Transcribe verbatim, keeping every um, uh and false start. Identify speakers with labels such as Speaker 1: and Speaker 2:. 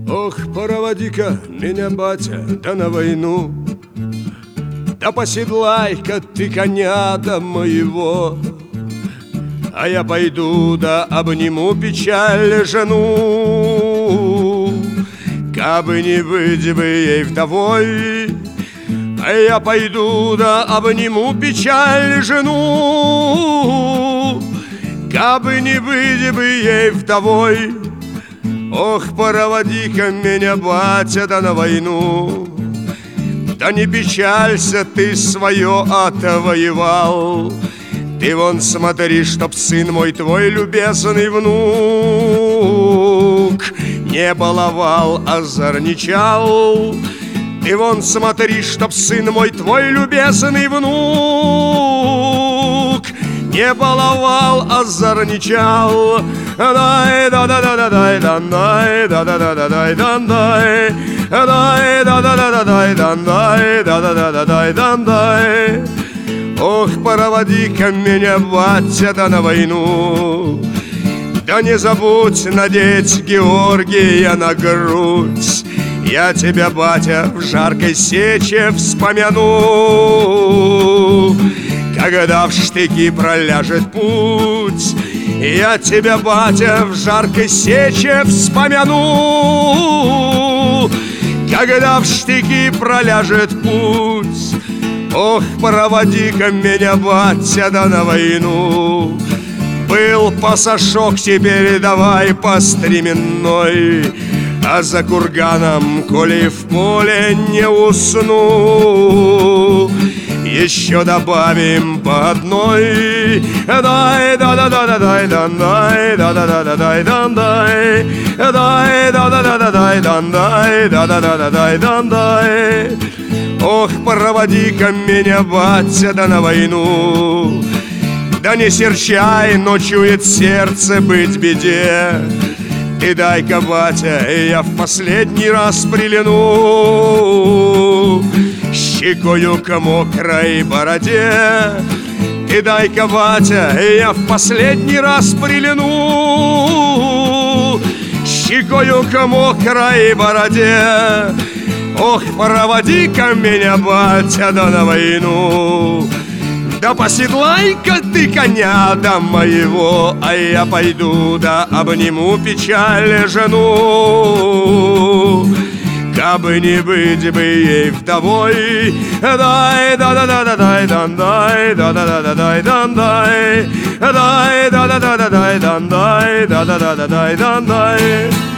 Speaker 1: Ох, проводи-ка меня, батя, да на войну, да поседлай-ка ты коня до моего, а я пойду да обниму печаль жену. Кабы не быть бы ей вдовой, а я пойду да обниму печаль жену. Кабы не быть бы ей вдовой, ох, проводи-ка меня, батя, да на войну. Да не печалься, ты свое отвоевал. Ты вон смотри, чтоб сын мой твой любезный внук не баловал, озорничал. Ты вон смотри, чтоб сын мой твой любезный внук не баловал, озорничал. Дай да да да да дай да дай да да да да дай да дай дай да да да да дай да дай да да да да дай да дай. Ох, проводи-ка меня, батя, да на войну, да не забудь надеть Георгия на грудь. Я тебя, батя, в жаркой сече вспомяну, когда в штыки проляжет путь. Я тебя, батя, в жаркой сече вспомяну, когда в штыки проляжет путь. Ох, проводи-ка меня, батя, да на войну. Был пасашок, теперь давай по стременной, а за курганом, коли в поле не усну, еще добавим по одной. Дай да да да да дай да дай да да да да дай да дай дай да да да да дай да дай да да да да дай да дай. Ох, проводи-ка меня, батя, да на войну. Да не серчай, но чует сердце быть беде. Ты дай-ка, батя, я в последний раз прильну щекою к мокрой бороде. Ты дай-ка, батя, я в последний раз прильну щекою к мокрой бороде. Ох, проводи-ка меня, батя, да на войну. Да поседлай-ка ты коня до моего, а я пойду да обниму печаль жену. Кабы не быть бы ей вдовой, дай да да да да дай да дай да да да да дай да дай дай да да да да дай да дай да да да да дай да дай.